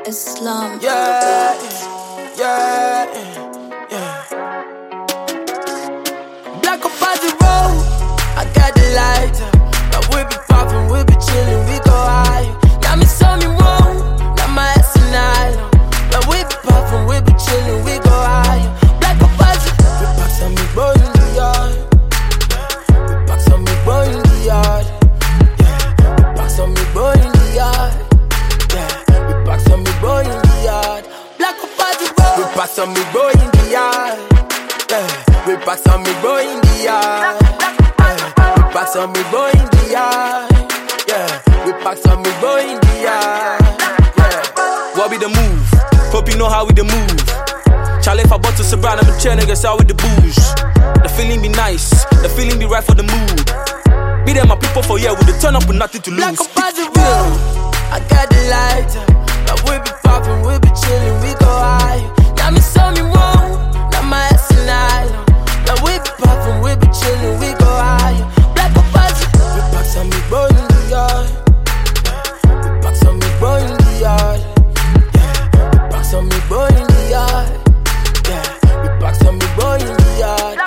Islam. Yeah, yeah, yeah. Black up on the road, I got the lighter. Now we be poppin', we be chillin', we go high. Now me saw me wrong, now my ass in island. Now we be poppin', we be chillin', we go high. Black up on the road, we box on me boy in the yard. We box on me boy in the yard. Yeah, we box on me boy in the yard. Yeah, we box on me boy in the yard. Black up on the road, we box on me boy in the yard. Yeah, we box on me boy in the yard. We box on me boy in the yard. Yeah, we box on me boy in the yard. Yeah. What be the move? Hope you know how we the move. Charlie, if I bought to Sabrina, I'm trying to get out with the booze. The feeling be nice, the feeling be right for the mood. Be there, my people, for yeah, with the turn up with nothing to lose. Black up on the road, I got the lighter. Now we be poppin', we be chillin', we go high. Now me saw me wrong, now my ass in island. Now we be poppin', we be chillin', we go high. Black up on the road, we box on me boy in the yard. We box on me boy in the yard. Yeah, we box on me boy in the yard. Yeah, we box on me boy in the yard.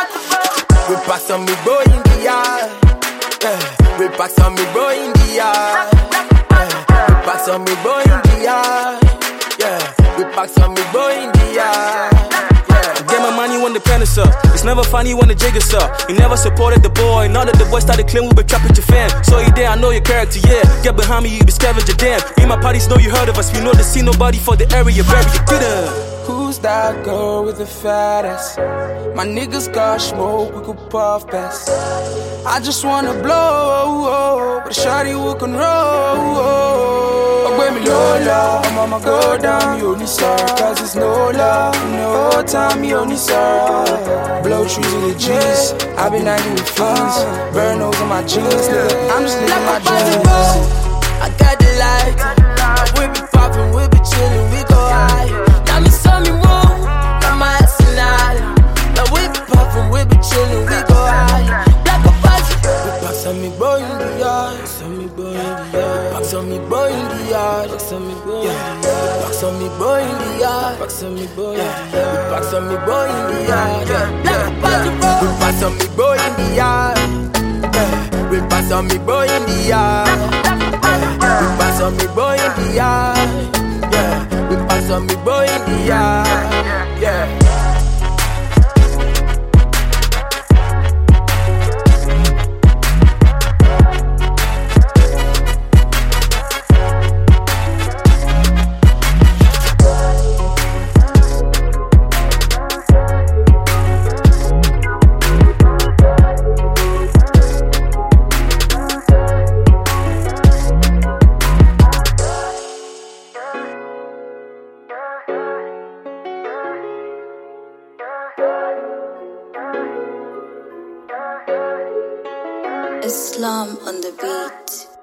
We box on me boy in the yard. Yeah, we box on me boy in the yard. Yeah, we box on me boy in the yard. Yeah, we box on me boy in the yard. Yeah. Get my money when the pen is up. It's never funny when the jig is up. You never supported the boy. Now that the boy started claiming we be trapping your fan. So you there, I know your character, yeah. Get behind me, you be scavenger damn. Me and my parties know you heard of us. We know the scene, nobody for the area. Bury you, get up. Who's that girl with the fat ass? My niggas got smoke, we could puff pass. I just wanna blow, but shawty we can roll. When me Lola, mama go down, you only saw. Cause it's no love, no time, you only saw. Blow trees with the G's, I been hanging with fiends. Burn holes on my jeans, nigga, I'm just living my dreams. I got the light, we be poppin', we be chillin', we go high. Now me saw me wrong, now my ass in island. Now we be poppin', we be chillin', we go high. Black up on we box on me boy in the yard. Box on me boy in the yard. Box on me boy in the yard. Box on me boy in the yard. Box on me boy in the yard. Box on me boy in the yard. Box on me boy in the yard. Black up on the road. We box on me boy in the yard. We box on me boy in the yard. We box on me boy in the yard. Yeah, we box on me boy in the yard. Yeah. Islam on the beat.